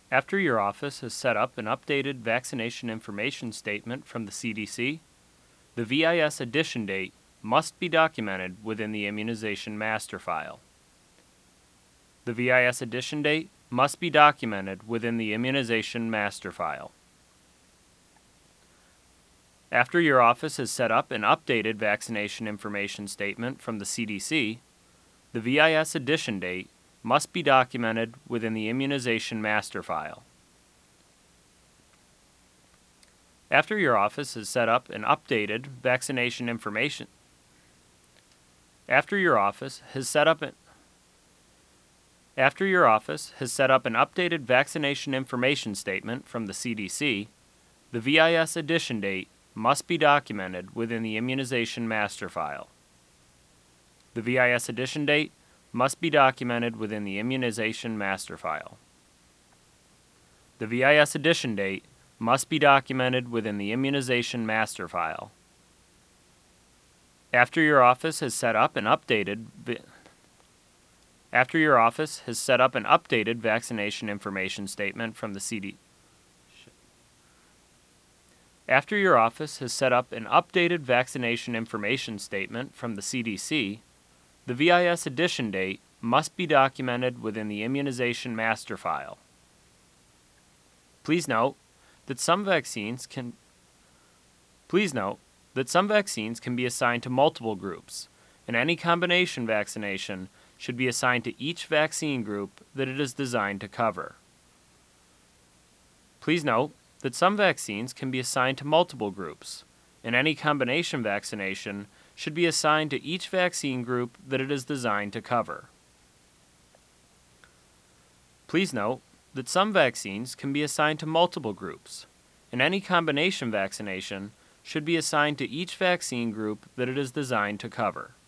After your office has set up an updated vaccination information statement from the CDC, the VIS edition date must be documented within the immunization master file. The VIS edition date must be documented within the immunization master file. After your office has set up an updated vaccination information statement from the CDC, the VIS edition date must be documented within the immunization master file. After your office has set up an updated vaccination information After your office has set up an updated vaccination information statement from the CDC, the VIS edition date must be documented within the immunization master file. The VIS edition date must be documented within the immunization master file. The VIS edition date must be documented within the immunization master file. After your office has set up an updated vaccination information statement from the CDC, the VIS edition date must be documented within the immunization master file. Please note that some vaccines can be assigned to multiple groups, and any combination vaccination should be assigned to each vaccine group that it is designed to cover. Please note that some vaccines can be assigned to multiple groups, and any combination vaccination should be assigned to each vaccine group that it is designed to cover. Please note that some vaccines can be assigned to multiple groups, and any combination vaccination should be assigned to each vaccine group that it is designed to cover.